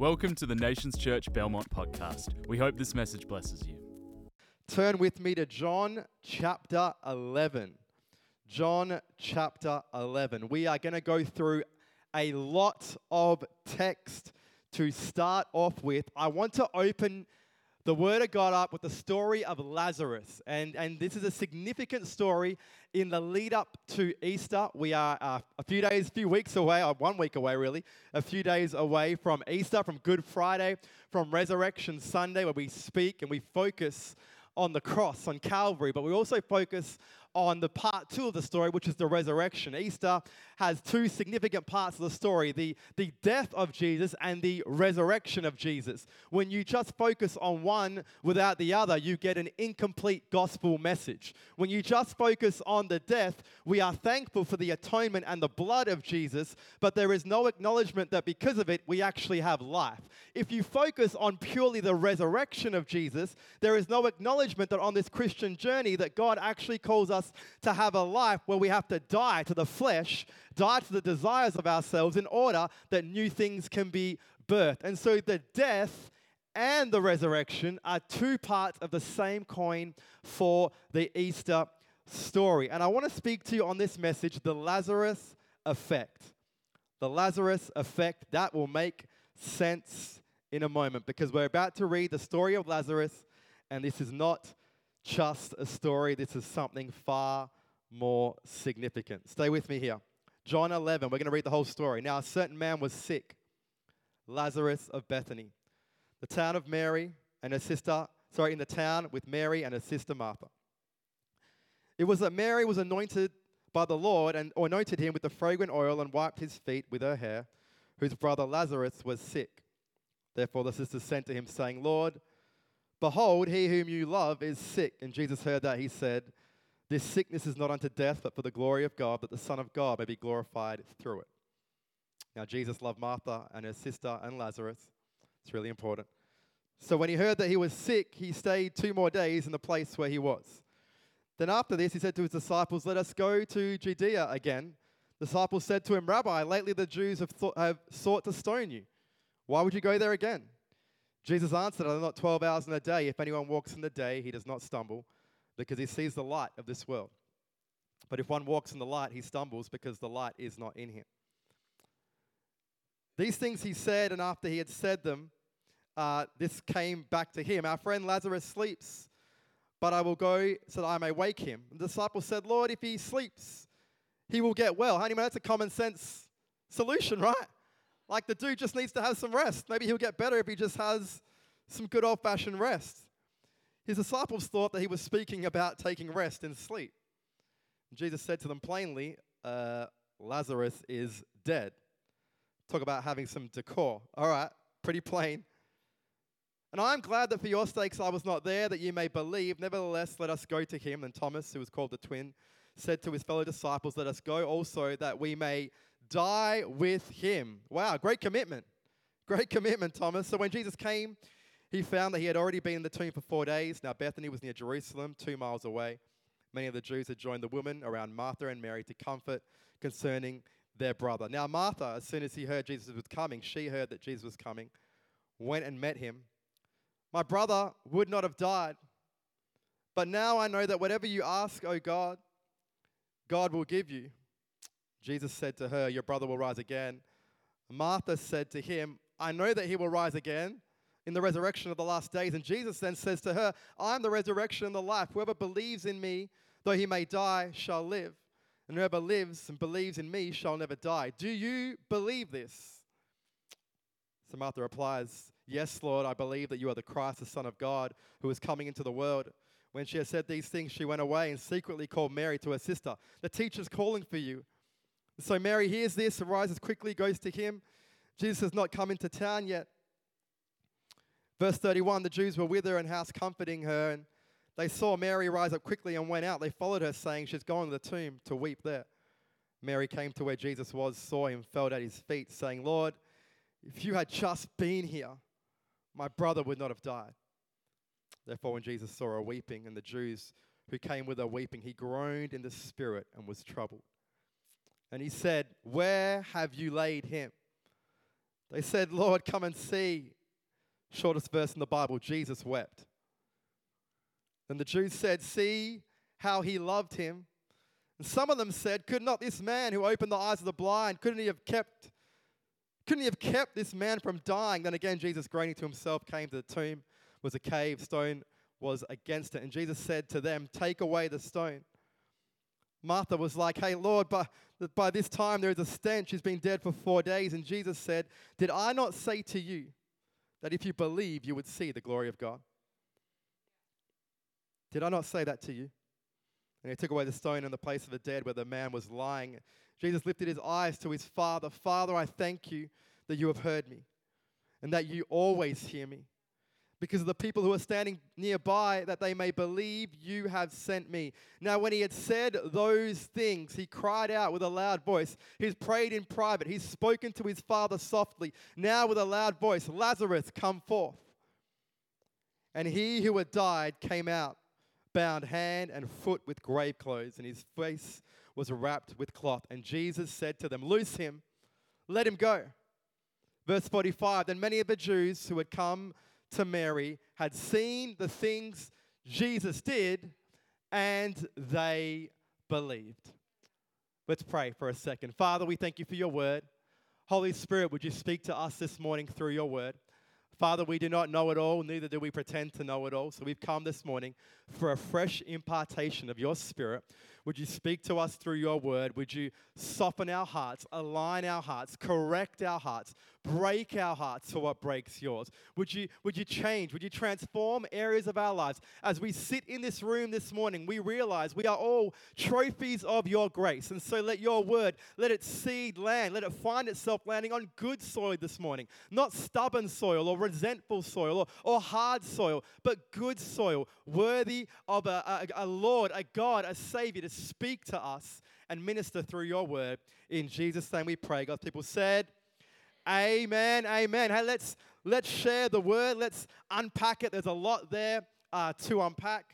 Welcome to the Nations Church Belmont podcast. We hope this message blesses you. Turn with me to John chapter 11. John chapter 11. We are going to go through a lot of text to start off with. I want to open the Word of God up with the story of Lazarus. And this is a significant story in the lead up to Easter. We are a few weeks away, or 1 week away really, a few days away from Easter, from Good Friday, from Resurrection Sunday, where we speak and we focus on the cross, on Calvary, but we also focus on the part 2 of the story, which is the resurrection. Easter has two significant parts of the story, the death of Jesus and the resurrection of Jesus. When you just focus on one without the other, you get an incomplete gospel message. When you just focus on the death, we are thankful for the atonement and the blood of Jesus, but there is no acknowledgement that because of it, we actually have life. If you focus on purely the resurrection of Jesus, there is no acknowledgement that on this Christian journey that God actually calls us to have a life where we have to die to the flesh, die to the desires of ourselves in order that new things can be birthed. And so the death and the resurrection are two parts of the same coin for the Easter story. And I want to speak to you on this message, the Lazarus effect. The Lazarus effect, that will make sense in a moment, because we're about to read the story of Lazarus, and this is not just a story. This is something far more significant. Stay with me here. John 11, we're going to read the whole story. Now, a certain man was sick, Lazarus of Bethany, the town of Mary and her sister, in the town with Mary and her sister Martha. It was that Mary was anointed by the Lord and anointed him with the fragrant oil and wiped his feet with her hair, whose brother Lazarus was sick. Therefore the sisters sent to him, saying, Lord, behold, he whom you love is sick. And Jesus heard that. He said, this sickness is not unto death, but for the glory of God, that the Son of God may be glorified through it. Now, Jesus loved Martha and her sister and Lazarus. It's really important. So when he heard that he was sick, he stayed 2 more days in the place where he was. Then after this, he said to his disciples, let us go to Judea again. The disciples said to him, Rabbi, lately the Jews have sought to stone you. Why would you go there again? Jesus answered, are there not 12 hours in a day? If anyone walks in the day, he does not stumble, because he sees the light of this world. But if one walks in the light, he stumbles, because the light is not in him. These things he said, and after he had said them, this came back to him. Our friend Lazarus sleeps, but I will go so that I may wake him. And the disciples said, Lord, if he sleeps, he will get well. Honey, man, that's a common sense solution, right? Like the dude just needs to have some rest. Maybe he'll get better if he just has some good old-fashioned rest. His disciples thought that he was speaking about taking rest in sleep. Jesus said to them plainly, Lazarus is dead. Talk about having some decor. All right, pretty plain. And I'm glad that for your sakes I was not there, that you may believe. Nevertheless, let us go to him. And Thomas, who was called the twin, said to his fellow disciples, let us go also that we may die with him. Wow, great commitment. Great commitment, Thomas. So when Jesus came, he found that he had already been in the tomb for 4 days. Now Bethany was near Jerusalem, 2 miles away. Many of the Jews had joined the women around Martha and Mary to comfort concerning their brother. Now Martha, as soon as she heard Jesus was coming, she heard that Jesus was coming, went and met him. My brother would not have died, but now I know that whatever you ask, O God, God will give you. Jesus said to her, your brother will rise again. Martha said to him, I know that he will rise again in the resurrection of the last days. And Jesus then says to her, I am the resurrection and the life. Whoever believes in me, though he may die, shall live. And whoever lives and believes in me shall never die. Do you believe this? So Martha replies, yes, Lord, I believe that you are the Christ, the Son of God, who is coming into the world. When she had said these things, she went away and secretly called Mary to her sister. The teacher's calling for you. So Mary hears this, arises quickly, goes to him. Jesus has not come into town yet. Verse 31, the Jews were with her in house comforting her, and they saw Mary rise up quickly and went out. They followed her, saying, she's gone to the tomb to weep there. Mary came to where Jesus was, saw him, fell at his feet, saying, Lord, if you had just been here, my brother would not have died. Therefore, when Jesus saw her weeping, and the Jews who came with her weeping, he groaned in the spirit and was troubled. And he said, where have you laid him? They said, Lord, come and see. Shortest verse in the Bible, Jesus wept. And the Jews said, see how he loved him. And some of them said, could not this man who opened the eyes of the blind, couldn't he have kept this man from dying? Then again, Jesus, groaning to himself, came to the tomb. It was a cave, stone was against it. And Jesus said to them, take away the stone. Martha was like, hey, Lord, but by this time there is a stench. He's been dead for 4 days. And Jesus said, did I not say to you that if you believe, you would see the glory of God? Did I not say that to you? And he took away the stone in the place of the dead where the man was lying. Jesus lifted his eyes to his Father. Father, I thank you that you have heard me and that you always hear me. Because of the people who are standing nearby, that they may believe you have sent me. Now, when he had said those things, he cried out with a loud voice. He's prayed in private. He's spoken to his Father softly. Now, with a loud voice, Lazarus, come forth. And he who had died came out, bound hand and foot with grave clothes, and his face was wrapped with cloth. And Jesus said to them, loose him, let him go. Verse 45, then many of the Jews who had come to Mary had seen the things Jesus did, and they believed. Let's pray for a second. Father, we thank you for your word. Holy Spirit, would you speak to us this morning through your word? Father, we do not know it all, neither do we pretend to know it all. So we've come this morning for a fresh impartation of your Spirit. Would you speak to us through your word? Would you soften our hearts, align our hearts, correct our hearts, break our hearts for what breaks yours? Would you change? Would you transform areas of our lives? As we sit in this room this morning, we realize we are all trophies of your grace. And so let your word, let its seed land, let it find itself landing on good soil this morning. Not stubborn soil or resentful soil or hard soil, but good soil, worthy of a Lord, a God, a Savior to speak to us and minister through your word. In Jesus' name we pray. God's people said, amen, amen. Hey, let's share the word. Let's unpack it. There's a lot there to unpack.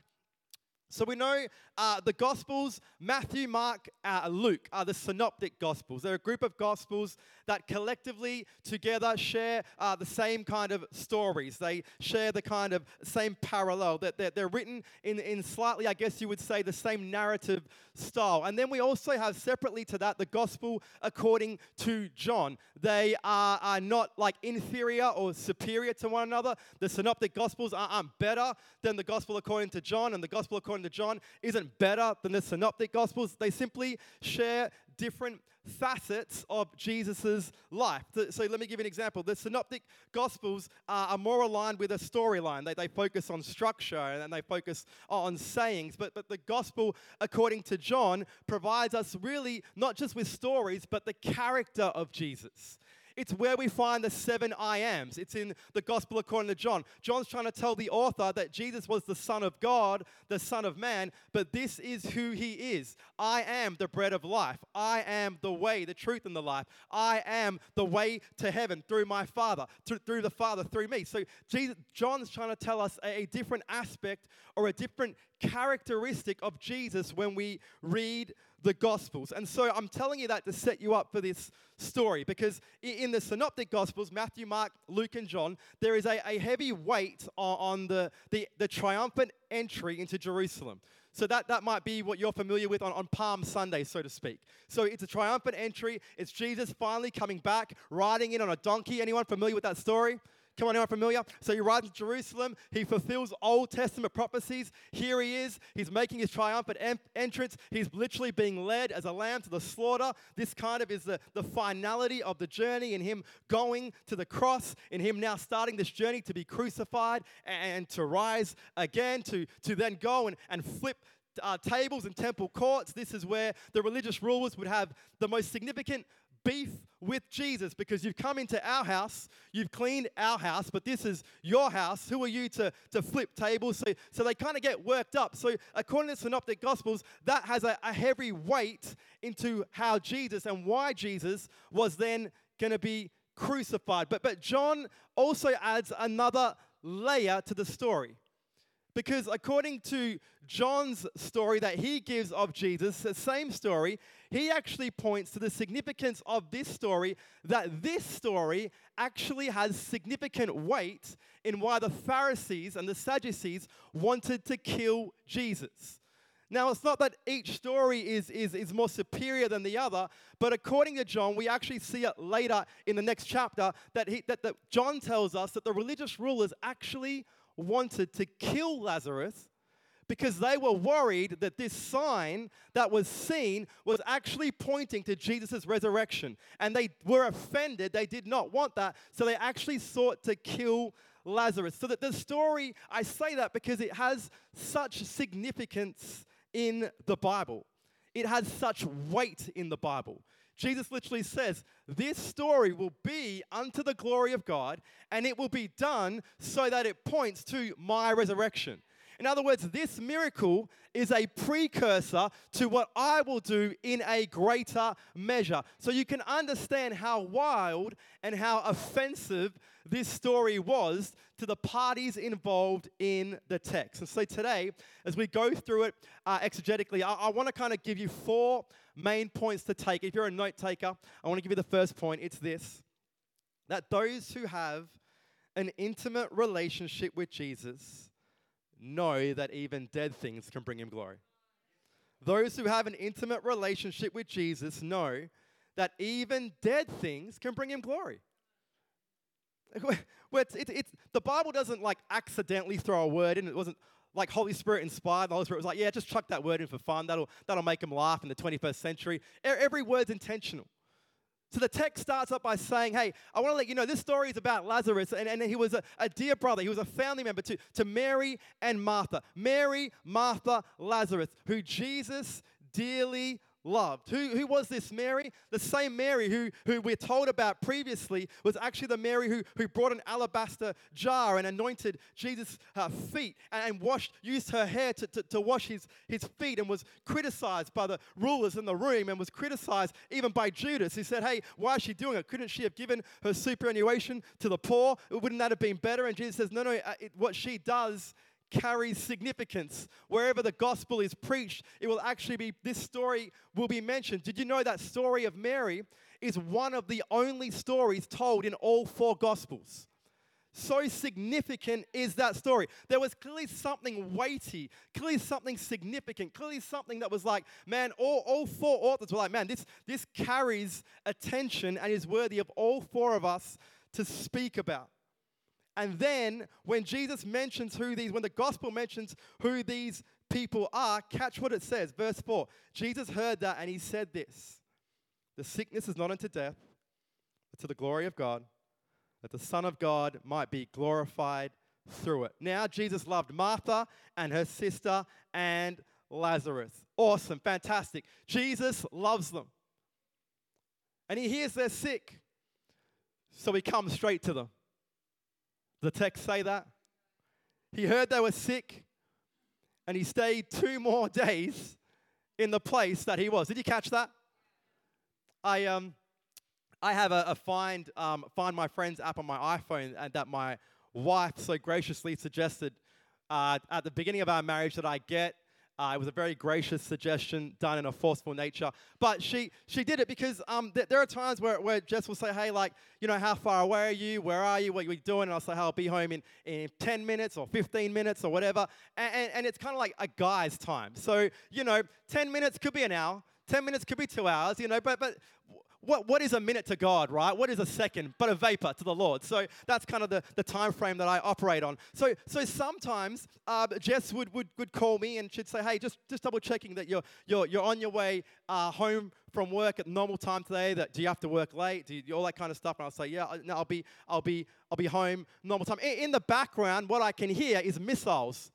So we know the Gospels, Matthew, Mark, Luke, are the synoptic Gospels. They're a group of Gospels that collectively together share the same kind of stories. They share the kind of same parallel. That they're written in slightly, I guess you would say, the same narrative style. And then we also have separately to that the Gospel according to John. They are not like inferior or superior to one another. The synoptic Gospels aren't better than the Gospel according to John, and the Gospel according to John isn't better than the synoptic Gospels. They simply share different facets of Jesus' life. So let me give you an example. The synoptic Gospels are more aligned with a storyline. They focus on structure and they focus on sayings. But the Gospel, according to John, provides us really not just with stories, but the character of Jesus. It's where we find the 7 I ams. It's in the Gospel according to John. John's trying to tell the author that Jesus was the Son of God, the Son of Man, but this is who he is. I am the bread of life. I am the way, the truth, and the life. I am the way to heaven through my Father, through the Father, through me. So John's trying to tell us a different aspect or a different characteristic of Jesus when we read the Gospels. And so I'm telling you that to set you up for this story, because in the synoptic Gospels, Matthew, Mark, Luke, and John, there is a heavy weight on the triumphant entry into Jerusalem. So that might be what you're familiar with on Palm Sunday, so to speak. So it's a triumphant entry. It's Jesus finally coming back, riding in on a donkey. Anyone familiar with that story? Come on, anyone familiar? So he rides to Jerusalem. He fulfills Old Testament prophecies. Here he is. He's making his triumphant entrance. He's literally being led as a lamb to the slaughter. This kind of is the finality of the journey, in him going to the cross, in him now starting this journey to be crucified and to rise again, to then go and flip tables in temple courts. This is where the religious rulers would have the most significant beef with Jesus, because you've come into our house, you've cleaned our house, but this is your house. Who are you to flip tables? So they kind of get worked up. So according to the Synoptic Gospels, that has a heavy weight into how Jesus and why Jesus was then going to be crucified. But John also adds another layer to the story, Because according to John's story that he gives of Jesus, the same story, he actually points to the significance of this story, that this story actually has significant weight in why the Pharisees and the Sadducees wanted to kill Jesus. Now, it's not that each story is more superior than the other, but according to John, we actually see it later in the next chapter that John tells us that the religious rulers actually wanted to kill Lazarus because they were worried that this sign that was seen was actually pointing to Jesus' resurrection. And they were offended. They did not want that. So they actually sought to kill Lazarus. So that the story, I say that because it has such significance in the Bible. It has such weight in the Bible. Jesus literally says, this story will be unto the glory of God, and it will be done so that it points to my resurrection. In other words, this miracle is a precursor to what I will do in a greater measure. So you can understand how wild and how offensive this story was to the parties involved in the text. And so today, as we go through it exegetically, I want to kind of give you 4 main points to take. If you're a note taker, I want to give you the first point. It's this, that those who have an intimate relationship with Jesus know that even dead things can bring him glory. Those who have an intimate relationship with Jesus know that even dead things can bring him glory. The Bible doesn't like accidentally throw a word in. It wasn't like Holy Spirit inspired. The Holy Spirit was like, yeah, just chuck that word in for fun. That'll make them laugh in the 21st century. Every word's intentional. So the text starts up by saying, hey, I want to let you know this story is about Lazarus, and he was a dear brother. He was a family member to Mary and Martha. Mary, Martha, Lazarus, who Jesus dearly loved. Who was this Mary? The same Mary who we're told about previously was actually the Mary who brought an alabaster jar and anointed Jesus' feet and used her hair to wash his feet, and was criticized by the rulers in the room, and was criticized even by Judas. He said, hey, why is she doing it? Couldn't she have given her superannuation to the poor? Wouldn't that have been better? And Jesus says, no, what she does carries significance. Wherever the gospel is preached, it will actually be, this story will be mentioned. Did you know that story of Mary is one of the only stories told in all 4 gospels? So significant is that story. There was clearly something weighty, clearly something significant, clearly something that was like, man, all 4 authors were like, man, this carries attention and is worthy of all 4 of us to speak about. And then when Jesus mentions when the gospel mentions who these people are, catch what it says. Verse 4, Jesus heard that and he said this, the sickness is not unto death, but to the glory of God, that the Son of God might be glorified through it. Now, Jesus loved Martha and her sister and Lazarus. Awesome, fantastic. Jesus loves them. And he hears they're sick, so he comes straight to them. Does the text say that? He heard they were sick, and he stayed 2 more days in the place that he was. Did you catch that? I have a find my friends app on my iPhone, and that my wife so graciously suggested at the beginning of our marriage that I get. It was a very gracious suggestion done in a forceful nature. But she did it because there are times where Jess will say, hey, like, you know, how far away are you? Where are you? What are you doing? And I'll say, hey, I'll be home in 10 minutes or 15 minutes or whatever. And it's kind of like a guy's time. So, you know, 10 minutes could be an hour. 10 minutes could be 2 hours, you know, but what is a minute to God, right? What is a second but a vapor to the Lord? So that's kind of the time frame that I operate on. So sometimes Jess would call me and she'd say, hey, just double checking that you're on your way home from work at normal time today. That do you have to work late? Do you, all that kind of stuff? And I'll say, yeah, no, I'll be home normal time. In the background, what I can hear is missiles,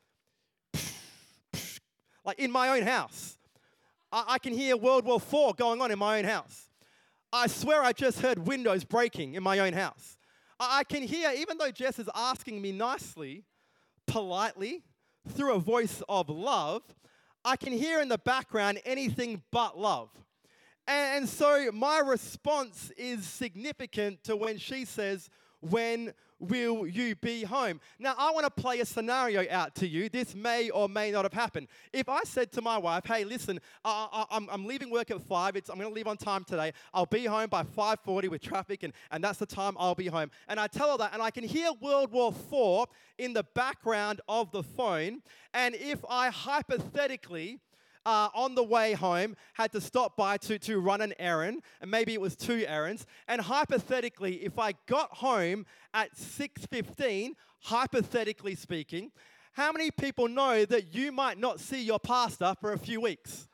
like in my own house. I can hear World War IV going on in my own house. I swear I just heard windows breaking in my own house. I can hear, even though Jess is asking me nicely, politely, through a voice of love, I can hear in the background anything but love. And so my response is significant to when she says, when will you be home? Now, I want to play a scenario out to you. This may or may not have happened. If I said to my wife, hey, listen, I'm leaving work at 5. I'm going to leave on time today. I'll be home by 5:40 with traffic, and that's the time I'll be home. And I tell her that, and I can hear World War IV in the background of the phone. And if I hypothetically on the way home, had to stop by to run an errand, and maybe it was 2 errands. And hypothetically, if I got home at 6:15, hypothetically speaking, how many people know that you might not see your pastor for a few weeks?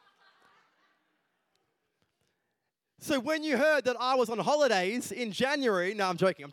So when you heard that I was on holidays in January, no, I'm joking.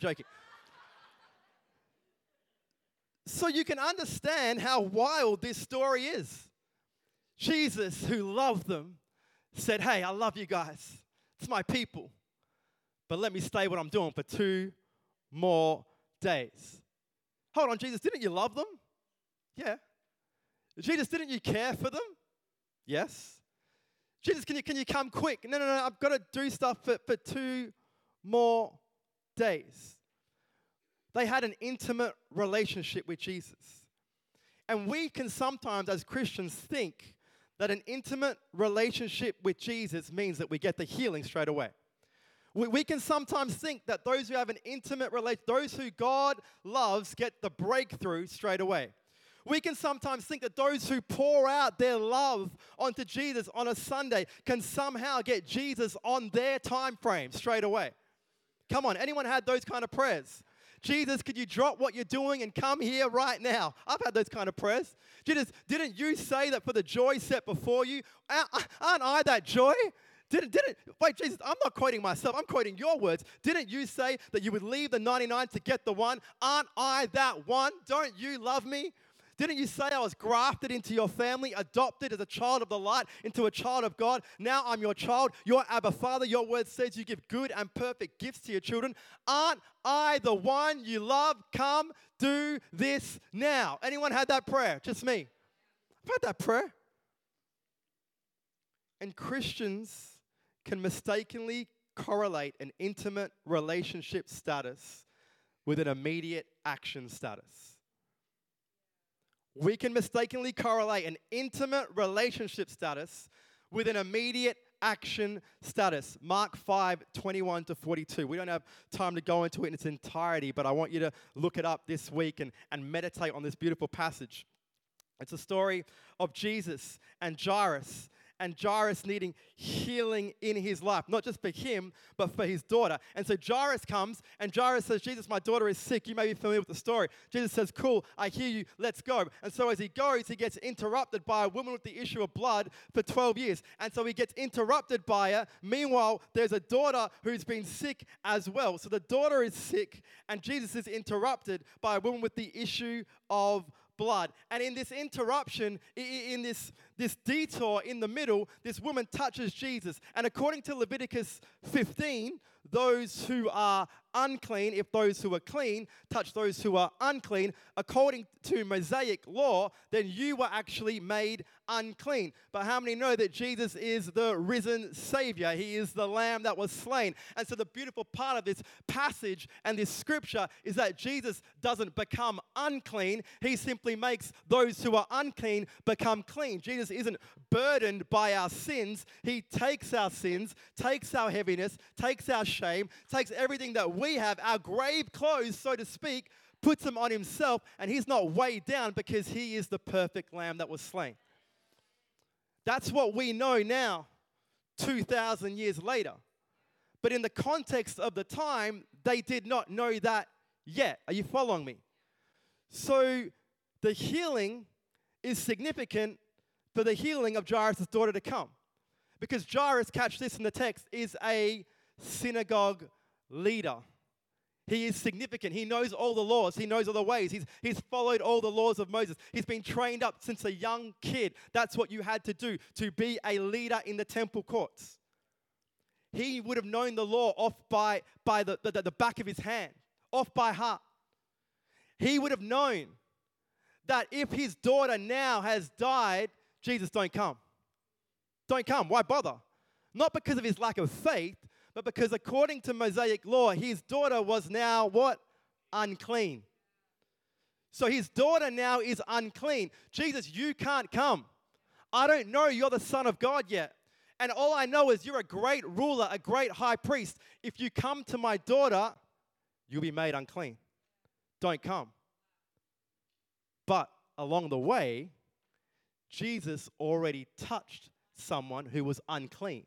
So you can understand how wild this story is. Jesus, who loved them, said, hey, I love you guys. It's my people. But let me stay what I'm doing for 2 more days. Hold on, Jesus, didn't you love them? Yeah. Jesus, didn't you care for them? Yes. Jesus, can you come quick? No, I've got to do stuff for 2 more days. They had an intimate relationship with Jesus. And we can sometimes, as Christians, think that an intimate relationship with Jesus means that we get the healing straight away. We can sometimes think that those who have an intimate relationship, those who God loves, get the breakthrough straight away. We can sometimes think that those who pour out their love onto Jesus on a Sunday can somehow get Jesus on their time frame straight away. Come on, anyone had those kind of prayers? Jesus, could you drop what you're doing and come here right now? I've had those kind of prayers. Jesus, didn't you say that for the joy set before you? Aren't I that joy? Wait, Jesus, I'm not quoting myself. I'm quoting your words. Didn't you say that you would leave the 99 to get the one? Aren't I that one? Don't you love me? Didn't you say I was grafted into your family, adopted as a child of the light, into a child of God? Now I'm your child, your Abba Father. Your word says you give good and perfect gifts to your children. Aren't I the one you love? Come do this now. Anyone had that prayer? Just me. I've had that prayer. And Christians can mistakenly correlate an intimate relationship status with an immediate action status. We can mistakenly correlate an intimate relationship status with an immediate action status. Mark 5:21-42. We don't have time to go into it in its entirety, but I want you to look it up this week and meditate on this beautiful passage. It's a story of Jesus and Jairus needing healing in his life, not just for him, but for his daughter. And so Jairus comes, and Jairus says, Jesus, my daughter is sick. You may be familiar with the story. Jesus says, cool, I hear you, let's go. And so as he goes, he gets interrupted by a woman with the issue of blood for 12 years. And so he gets interrupted by her. Meanwhile, there's a daughter who's been sick as well. So the daughter is sick, and Jesus is interrupted by a woman with the issue of blood. And in this interruption, in this detour in the middle, this woman touches Jesus. And according to Leviticus 15, those who are unclean, if those who are clean touch those who are unclean, according to Mosaic law, then you were actually made unclean. But how many know that Jesus is the risen Savior? He is the Lamb that was slain. And so the beautiful part of this passage and this scripture is that Jesus doesn't become unclean. He simply makes those who are unclean become clean. Jesus isn't burdened by our sins. He takes our sins, takes our heaviness, takes our shame, takes everything that we have, our grave clothes, so to speak, puts them on himself, and he's not weighed down because he is the perfect Lamb that was slain. That's what we know now, 2,000 years later. But in the context of the time, they did not know that yet. Are you following me? So the healing is significant for the healing of Jairus' daughter to come. Because Jairus, catch this in the text, is a synagogue leader. He is significant. He knows all the laws. He knows all the ways. He's followed all the laws of Moses. He's been trained up since a young kid. That's what you had to do to be a leader in the temple courts. He would have known the law off by the back of his hand, off by heart. He would have known that if his daughter now has died, Jesus, don't come. Don't come. Why bother? Not because of his lack of faith, but because according to Mosaic law, his daughter was now what? unclean. So his daughter now is unclean. Jesus, you can't come. I don't know you're the Son of God yet. And all I know is you're a great ruler, a great high priest. If you come to my daughter, you'll be made unclean. Don't come. But along the way, Jesus already touched someone who was unclean.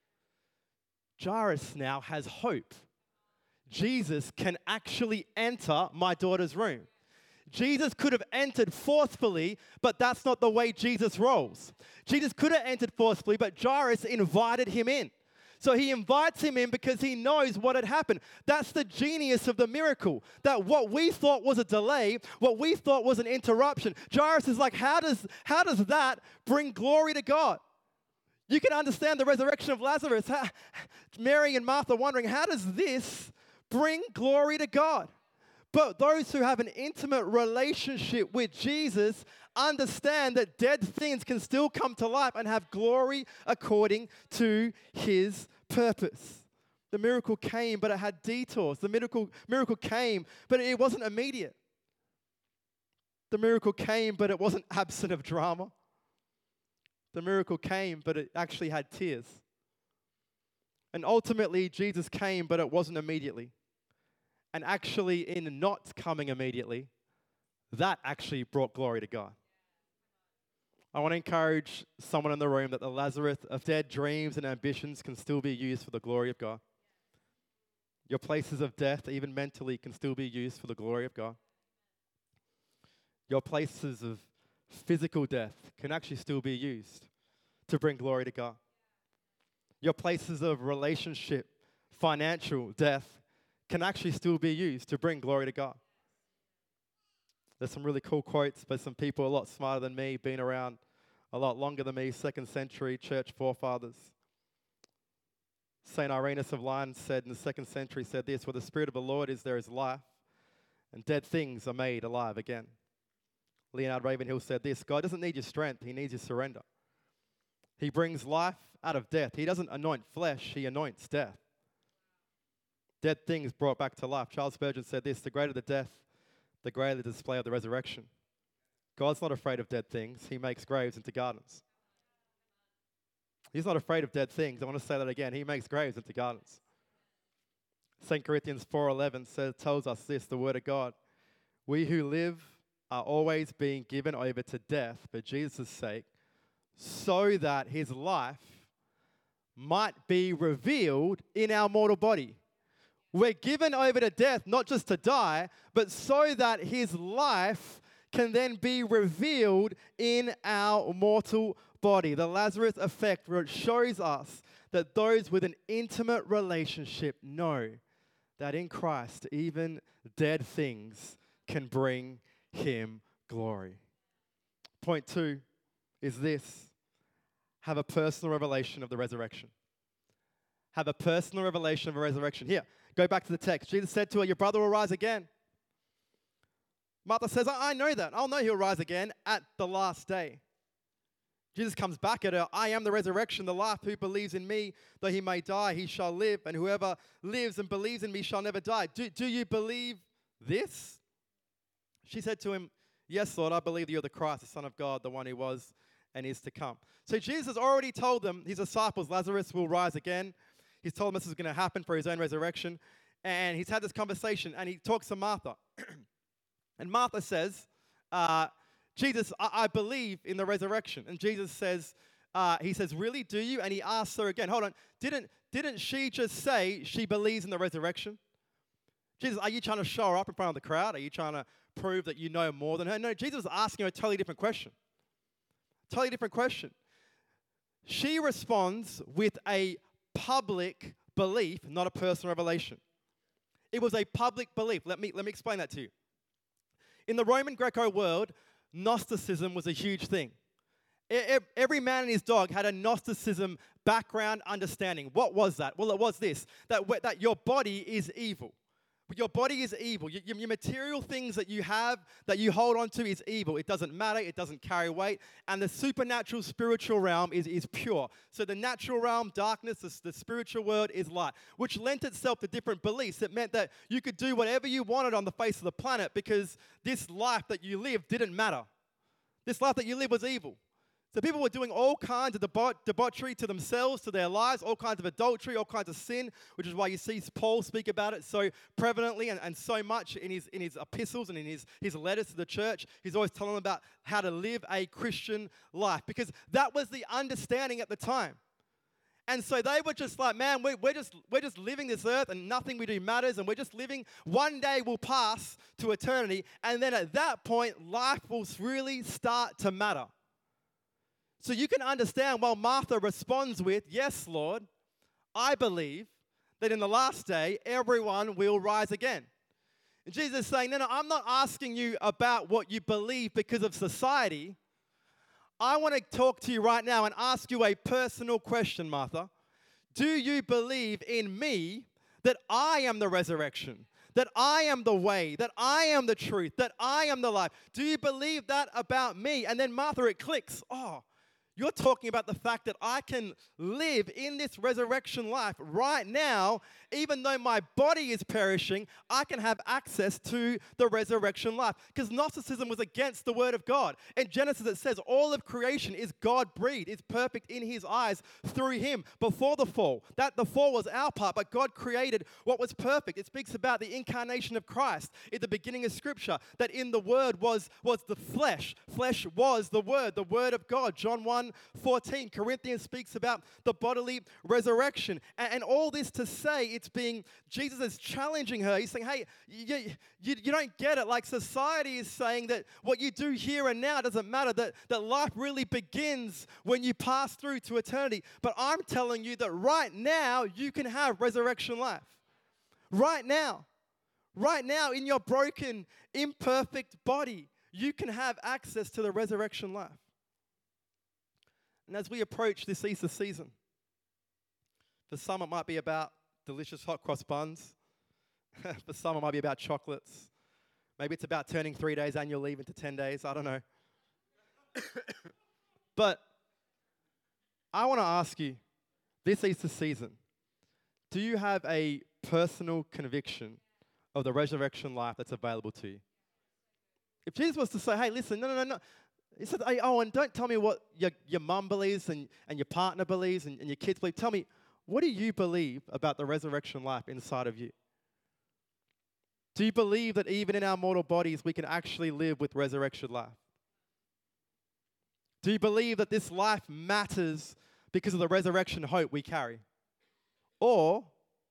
Jairus now has hope. Jesus can actually enter my daughter's room. Jesus could have entered forcefully, but that's not the way Jesus rolls. Jesus could have entered forcefully, but Jairus invited him in. So he invites him in because he knows what had happened. That's the genius of the miracle. That what we thought was a delay, what we thought was an interruption, Jairus is like, how does that bring glory to God? You can understand the resurrection of Lazarus. Mary and Martha wondering, how does this bring glory to God? But those who have an intimate relationship with Jesus understand that dead things can still come to life and have glory according to his purpose. The miracle came, but it had detours. The miracle came, but it wasn't immediate. The miracle came, but it wasn't absent of drama. The miracle came, but it actually had tears. And ultimately, Jesus came, but it wasn't immediately. And actually, in not coming immediately, that actually brought glory to God. I want to encourage someone in the room that the Lazarus of dead dreams and ambitions can still be used for the glory of God. Your places of death, even mentally, can still be used for the glory of God. Your places of physical death can actually still be used to bring glory to God. Your places of relationship, financial death, can actually still be used to bring glory to God. There's some really cool quotes by some people a lot smarter than me, been around a lot longer than me, 2nd century church forefathers. St. Irenaeus of Lyons said in the 2nd century, said this, where the Spirit of the Lord is, there is life, and dead things are made alive again. Leonard Ravenhill said this, God doesn't need your strength, he needs your surrender. He brings life out of death. He doesn't anoint flesh, he anoints death. Dead things brought back to life. Charles Spurgeon said this, the greater the death, the greater the display of the resurrection. God's not afraid of dead things. He makes graves into gardens. He's not afraid of dead things. I want to say that again. He makes graves into gardens. 2 Corinthians 4:11 tells us this, the word of God. We who live are always being given over to death for Jesus' sake, so that his life might be revealed in our mortal body. We're given over to death, not just to die, but so that his life can then be revealed in our mortal body. The Lazarus effect, where it shows us that those with an intimate relationship know that in Christ, even dead things can bring him glory. Point 2 is this. Have a personal revelation of the resurrection. Have a personal revelation of a resurrection. Here, go back to the text. Jesus said to her, your brother will rise again. Martha says, I know that. I'll know he'll rise again at the last day. Jesus comes back at her, I am the resurrection, the life. Who believes in me, though he may die, he shall live. And whoever lives and believes in me shall never die. Do you believe this? She said to him, yes, Lord, I believe that you're the Christ, the Son of God, the one who was and is to come. So Jesus has already told them, his disciples, Lazarus will rise again. He's told them this is going to happen for his own resurrection. And he's had this conversation, and he talks to Martha. And Martha says, Jesus, I believe in the resurrection. And Jesus says, he says, really, do you? And he asks her again, hold on, didn't she just say she believes in the resurrection? Jesus, are you trying to show her up in front of the crowd? Are you trying to prove that you know more than her? No, Jesus is asking her a totally different question. Totally different question. She responds with a public belief, not a personal revelation. It was a public belief. Let me explain that to you. In the Roman Greco world, Gnosticism was a huge thing. Every man and his dog had a Gnosticism background understanding. What was that? Well, it was this, that your body is evil. Your body is evil. Your material things that you have, that you hold on to, is evil. It doesn't matter. It doesn't carry weight. And the supernatural spiritual realm is pure. So the natural realm, darkness, the spiritual world is light, which lent itself to different beliefs. It meant that you could do whatever you wanted on the face of the planet because this life that you lived didn't matter. This life that you lived was evil. So people were doing all kinds of debauchery to themselves, to their lives, all kinds of adultery, all kinds of sin, which is why you see Paul speak about it so prevalently and so much in his epistles and in his letters to the church. He's always telling them about how to live a Christian life because that was the understanding at the time. And so they were just like, man, we're just living this earth and nothing we do matters and we're just living. One day will pass to eternity and then at that point, life will really start to matter. So you can understand while Martha responds with, yes, Lord, I believe that in the last day, everyone will rise again. And Jesus is saying, no, I'm not asking you about what you believe because of society. I want to talk to you right now and ask you a personal question, Martha. Do you believe in me that I am the resurrection, that I am the way, that I am the truth, that I am the life? Do you believe that about me? And then Martha, it clicks. Oh, you're talking about the fact that I can live in this resurrection life right now, even though my body is perishing, I can have access to the resurrection life. Because Gnosticism was against the word of God. In Genesis it says all of creation is God-breathed, is perfect in his eyes through him before the fall. That the fall was our part, but God created what was perfect. It speaks about the incarnation of Christ in the beginning of Scripture, that in the word was the flesh. Flesh was the word of God. John 1:14, Corinthians speaks about the bodily resurrection. And all this to say, Jesus is challenging her. He's saying, hey, you don't get it. Like society is saying that what you do here and now doesn't matter, that life really begins when you pass through to eternity. But I'm telling you that right now, you can have resurrection life. Right now in your broken, imperfect body, you can have access to the resurrection life. And as we approach this Easter season, for some it might be about delicious hot cross buns. For some it might be about chocolates. Maybe it's about turning 3 days annual leave into 10 days. I don't know. But I want to ask you, this Easter season, do you have a personal conviction of the resurrection life that's available to you? If Jesus was to say, hey, listen, no. He said, hey, oh, and don't tell me what your mum believes and your partner believes and your kids believe. Tell me, what do you believe about the resurrection life inside of you? Do you believe that even in our mortal bodies, we can actually live with resurrection life? Do you believe that this life matters because of the resurrection hope we carry? Or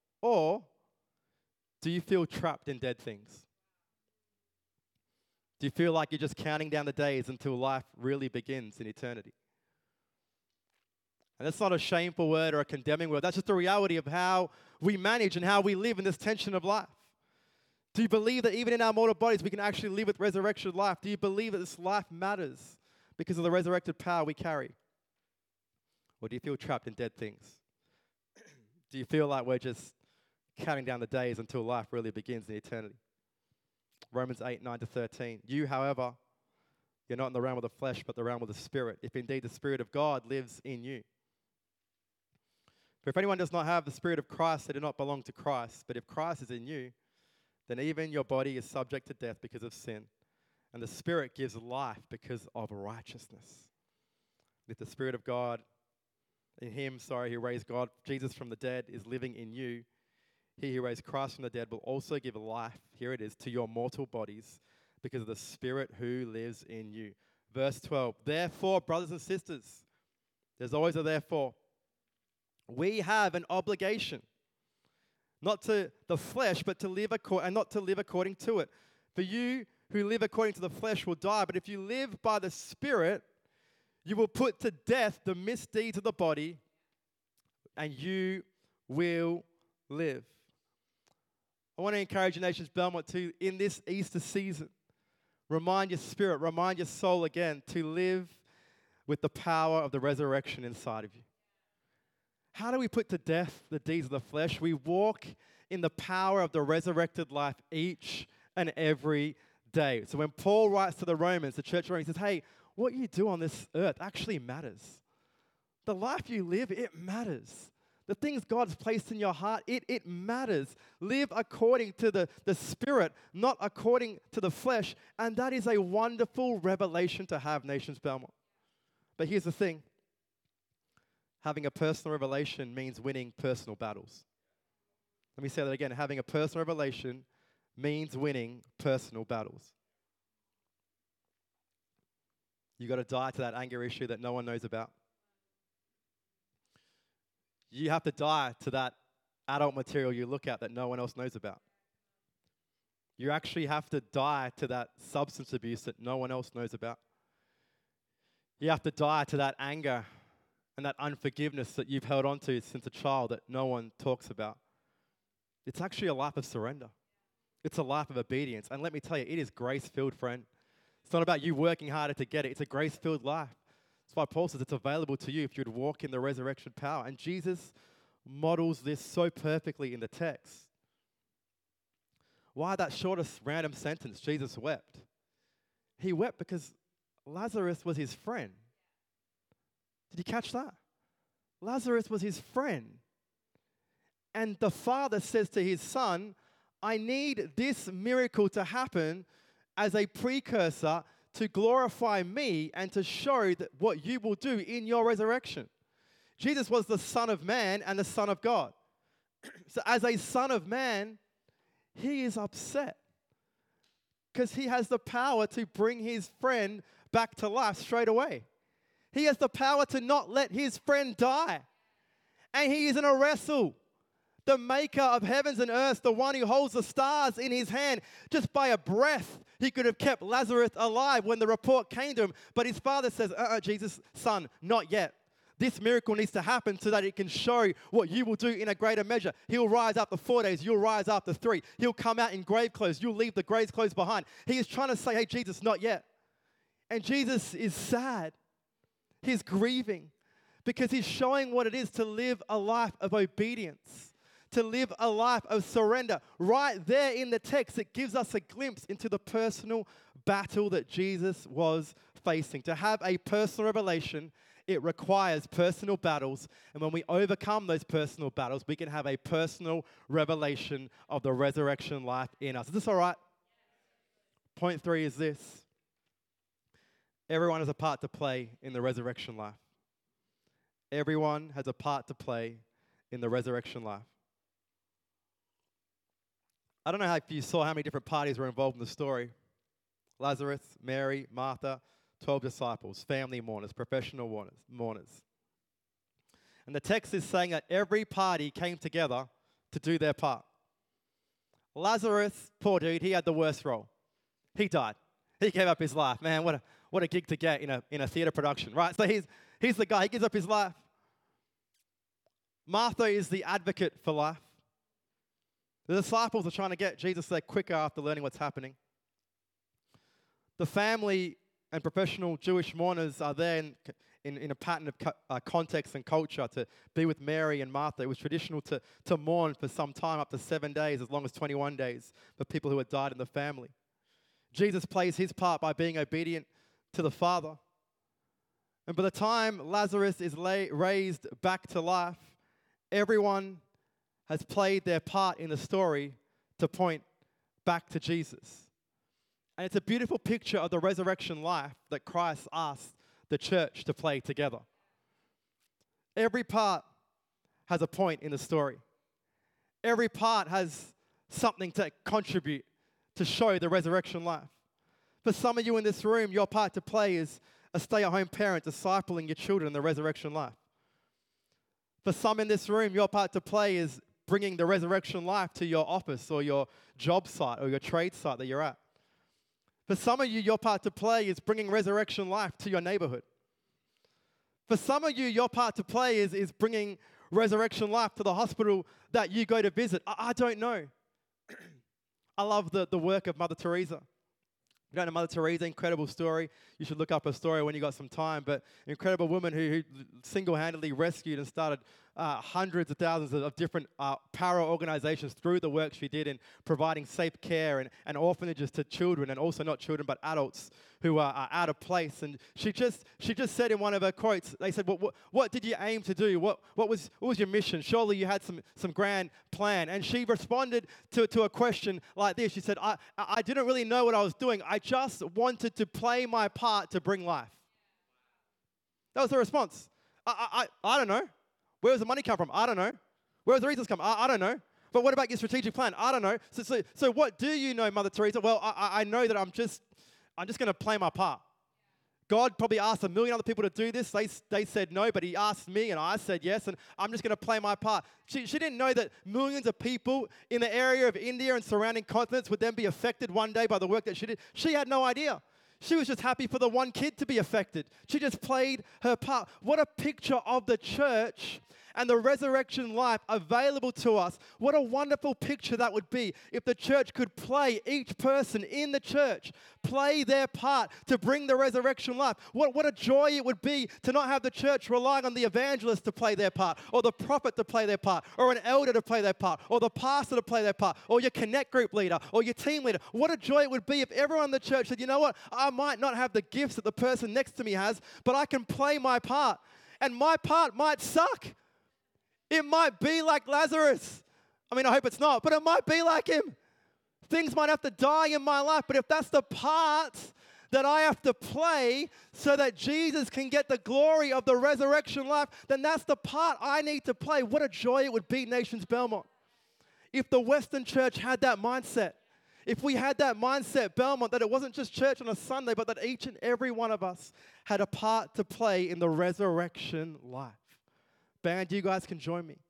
do you feel trapped in dead things? Do you feel like you're just counting down the days until life really begins in eternity? And that's not a shameful word or a condemning word. That's just the reality of how we manage and how we live in this tension of life. Do you believe that even in our mortal bodies we can actually live with resurrection life? Do you believe that this life matters because of the resurrected power we carry? Or do you feel trapped in dead things? Do you feel like we're just counting down the days until life really begins in eternity? Romans 8:9-13. You, however, you're not in the realm of the flesh, but the realm of the Spirit, if indeed the Spirit of God lives in you. For if anyone does not have the Spirit of Christ, they do not belong to Christ. But if Christ is in you, then even your body is subject to death because of sin, and the Spirit gives life because of righteousness. If the Spirit of God in him, who raised Jesus from the dead, is living in you, he who raised Christ from the dead will also give life, here it is, to your mortal bodies because of the Spirit who lives in you. Verse 12, therefore, brothers and sisters, there's always a therefore, we have an obligation, not to the flesh, but to live and not to live according to it. For you who live according to the flesh will die, but if you live by the Spirit, you will put to death the misdeeds of the body, and you will live. I want to encourage you, Nations Belmont, to, in this Easter season, remind your spirit, remind your soul again to live with the power of the resurrection inside of you. How do we put to death the deeds of the flesh? We walk in the power of the resurrected life each and every day. So when Paul writes to the Romans, the church of Rome, he says, hey, what you do on this earth actually matters. The life you live, it matters. The things God's placed in your heart, it matters. Live according to the Spirit, not according to the flesh. And that is a wonderful revelation to have, Nations Belmont. But here's the thing. Having a personal revelation means winning personal battles. Let me say that again. Having a personal revelation means winning personal battles. You got to die to that anger issue that no one knows about. You have to die to that adult material you look at that no one else knows about. You actually have to die to that substance abuse that no one else knows about. You have to die to that anger and that unforgiveness that you've held on to since a child that no one talks about. It's actually a life of surrender. It's a life of obedience. And let me tell you, it is grace-filled, friend. It's not about you working harder to get it. It's a grace-filled life. That's why Paul says it's available to you if you'd walk in the resurrection power. And Jesus models this so perfectly in the text. Why that shortest random sentence, Jesus wept? He wept because Lazarus was his friend. Did you catch that? Lazarus was his friend. And the father says to his son, I need this miracle to happen as a precursor to glorify me and to show that what you will do in your resurrection. Jesus was the Son of Man and the Son of God. So as a Son of Man, he is upset because he has the power to bring his friend back to life straight away. He has the power to not let his friend die. And he is in a wrestle. The maker of heavens and earth, the one who holds the stars in his hand, just by a breath, he could have kept Lazarus alive when the report came to him. But his father says, Jesus, son, not yet. This miracle needs to happen so that it can show what you will do in a greater measure. He'll rise after 4 days. You'll rise after 3. He'll come out in grave clothes. You'll leave the grave clothes behind. He is trying to say, hey, Jesus, not yet. And Jesus is sad. He's grieving because he's showing what it is to live a life of obedience, to live a life of surrender. Right there in the text, it gives us a glimpse into the personal battle that Jesus was facing. To have a personal revelation, it requires personal battles. And when we overcome those personal battles, we can have a personal revelation of the resurrection life in us. Is this all right? Point 3 is this. Everyone has a part to play in the resurrection life. Everyone has a part to play in the resurrection life. I don't know if you saw how many different parties were involved in the story. Lazarus, Mary, Martha, 12 disciples, family mourners, professional mourners. And the text is saying that every party came together to do their part. Lazarus, poor dude, he had the worst role. He died. He gave up his life. Man, what a gig to get in a theater production, right? So he's the guy. He gives up his life. Martha is the advocate for life. The disciples are trying to get Jesus there quicker after learning what's happening. The family and professional Jewish mourners are there in a pattern of context and culture to be with Mary and Martha. It was traditional to mourn for some time, up to 7 days, as long as 21 days, for people who had died in the family. Jesus plays his part by being obedient to the Father. And by the time Lazarus is raised back to life, everyone has played their part in the story to point back to Jesus. And it's a beautiful picture of the resurrection life that Christ asked the church to play together. Every part has a point in the story. Every part has something to contribute to show the resurrection life. For some of you in this room, your part to play is a stay-at-home parent discipling your children in the resurrection life. For some in this room, your part to play is bringing the resurrection life to your office or your job site or your trade site that you're at. For some of you, your part to play is bringing resurrection life to your neighborhood. For some of you, your part to play is bringing resurrection life to the hospital that you go to visit. I don't know. I love the work of Mother Teresa. You don't know Mother Teresa, incredible story. You should look up her story when you got some time. But incredible woman who single-handedly rescued and started hundreds of thousands of different para organizations through the work she did in providing safe care and orphanages to children, and also not children but adults who are out of place. And she just said in one of her quotes, they said, what did you aim to do? What was your mission? Surely you had some grand plan. And she responded to a question like this. She said, I didn't really know what I was doing. I just wanted to play my part to bring life. That was the response. I don't know. Where does the money come from? I don't know. Where does the reasons come? I don't know. But what about your strategic plan? I don't know. So what do you know, Mother Teresa? Well, I know that I'm just going to play my part. God probably asked 1 million other people to do this. They said no, but he asked me, and I said yes, and I'm just going to play my part. She didn't know that millions of people in the area of India and surrounding continents would then be affected one day by the work that she did. She had no idea. She was just happy for the one kid to be affected. She just played her part. What a picture of the church and the resurrection life available to us. What a wonderful picture that would be if the church could play, each person in the church, play their part to bring the resurrection life. What a joy it would be to not have the church relying on the evangelist to play their part, or the prophet to play their part, or an elder to play their part, or the pastor to play their part, or your connect group leader, or your team leader. What a joy it would be if everyone in the church said, you know what, I might not have the gifts that the person next to me has, but I can play my part. And my part might suck. It might be like Lazarus. I mean, I hope it's not, but it might be like him. Things might have to die in my life, but if that's the part that I have to play so that Jesus can get the glory of the resurrection life, then that's the part I need to play. What a joy it would be, Nations Belmont, if the Western church had that mindset. If we had that mindset, Belmont, that it wasn't just church on a Sunday, but that each and every one of us had a part to play in the resurrection life. Band, you guys can join me.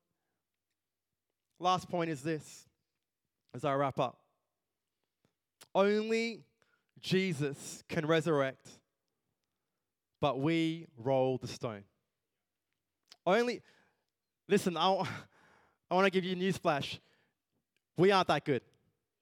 Last point is this, as I wrap up. Only Jesus can resurrect, but we roll the stone. Listen, I want to give you a news flash. We aren't that good.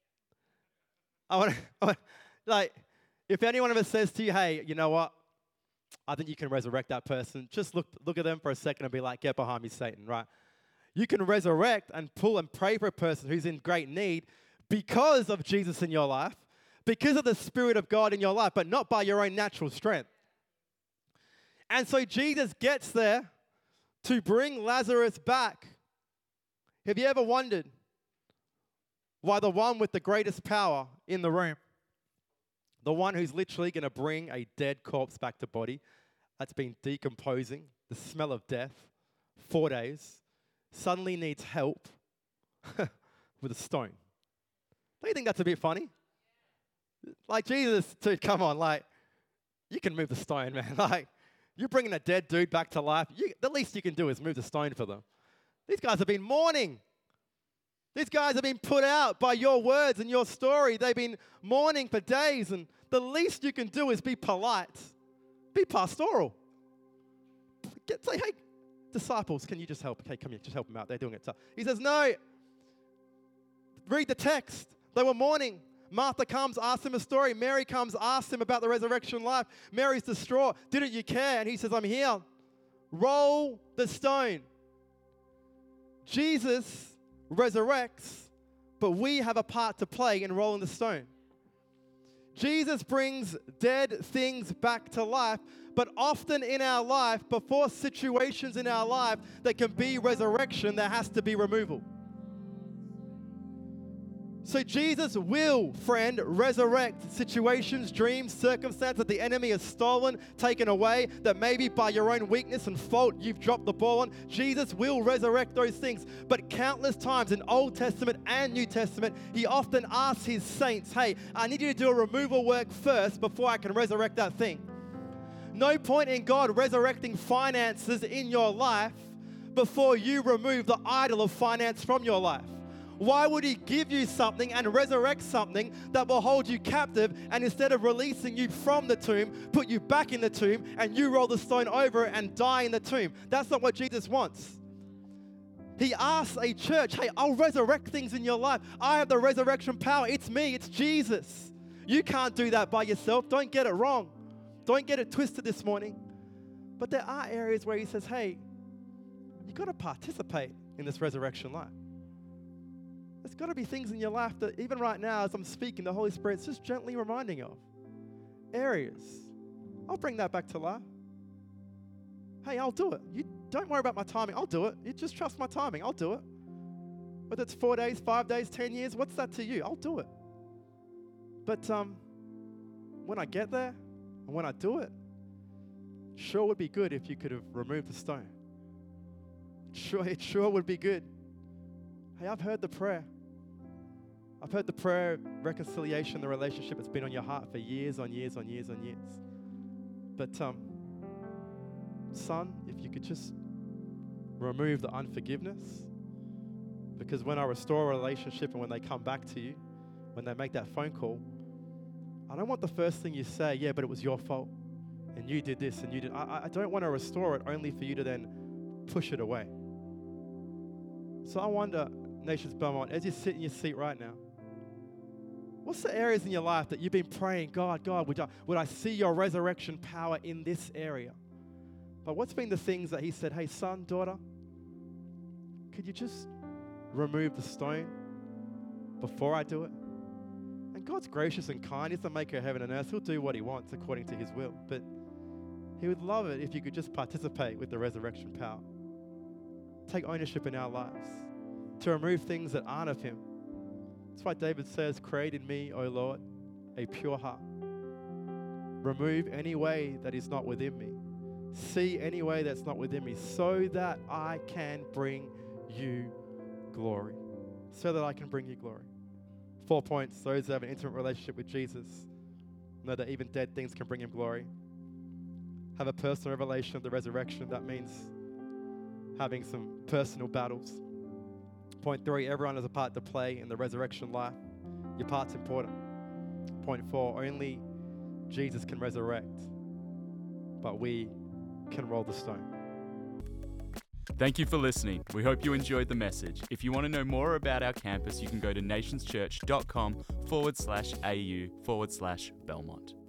If any one of us says to you, hey, you know what? I think you can resurrect that person. Just look at them for a second and be like, get behind me, Satan, right? You can resurrect and pull and pray for a person who's in great need because of Jesus in your life, because of the Spirit of God in your life, but not by your own natural strength. And so Jesus gets there to bring Lazarus back. Have you ever wondered why the one with the greatest power in the room, the one who's literally going to bring a dead corpse back to body that's been decomposing, the smell of death, 4 days, suddenly needs help with a stone? Don't you think that's a bit funny? Like, Jesus, dude, come on, like, you can move the stone, man. Like, you're bringing a dead dude back to life. The least you can do is move the stone for them. These guys have been mourning. These guys have been put out by your words and your story. They've been mourning for days, and the least you can do is be polite. Be pastoral. Say, hey, disciples, can you just help? Okay, come here, just help them out. They're doing it tough. He says, no. Read the text. They were mourning. Martha comes, asks him a story. Mary comes, asks him about the resurrection life. Mary's distraught. Didn't you care? And he says, I'm here. Roll the stone. Jesus resurrects, but we have a part to play in rolling the stone. Jesus brings dead things back to life, but often in our life, before situations in our life that can be resurrection, there has to be removal. So Jesus will, friend, resurrect situations, dreams, circumstances that the enemy has stolen, taken away, that maybe by your own weakness and fault you've dropped the ball on. Jesus will resurrect those things. But countless times in Old Testament and New Testament, he often asks his saints, hey, I need you to do a removal work first before I can resurrect that thing. No point in God resurrecting finances in your life before you remove the idol of finance from your life. Why would he give you something and resurrect something that will hold you captive, and instead of releasing you from the tomb, put you back in the tomb and you roll the stone over it and die in the tomb? That's not what Jesus wants. He asks a church, hey, I'll resurrect things in your life. I have the resurrection power. It's me. It's Jesus. You can't do that by yourself. Don't get it wrong. Don't get it twisted this morning. But there are areas where he says, hey, you've got to participate in this resurrection life. There's got to be things in your life that even right now as I'm speaking, the Holy Spirit's just gently reminding of. Areas. I'll bring that back to life. Hey, I'll do it. You don't worry about my timing. I'll do it. You just trust my timing. I'll do it. Whether it's 4 days, 5 days, 10 years, what's that to you? I'll do it. But when I get there and when I do it, sure would be good if you could have removed the stone. It sure would be good. Hey, I've heard the prayer. I've heard the prayer, reconciliation, the relationship that's been on your heart for years on years on years on years. But son, if you could just remove the unforgiveness, because when I restore a relationship and when they come back to you, when they make that phone call, I don't want the first thing you say, yeah, but it was your fault, and you did this, and you did. I don't want to restore it only for you to then push it away. So I wonder, Nations Belmont, as you sit in your seat right now, what's the areas in your life that you've been praying, God, would I see your resurrection power in this area? But what's been the things that he said, hey, son, daughter, could you just remove the stone before I do it? And God's gracious and kind. He's the maker of heaven and earth. He'll do what he wants according to his will. But he would love it if you could just participate with the resurrection power. Take ownership in our lives to remove things that aren't of him. That's why David says, create in me, O Lord, a pure heart. Remove any way that is not within me. See any way that's not within me so that I can bring you glory. So that I can bring you glory. 4 points. Those who have an intimate relationship with Jesus know that even dead things can bring him glory. Have a personal revelation of the resurrection. That means having some personal battles. Point 3, everyone has a part to play in the resurrection life. Your part's important. Point 4, only Jesus can resurrect, but we can roll the stone. Thank you for listening. We hope you enjoyed the message. If you want to know more about our campus, you can go to nationschurch.com/au/Belmont.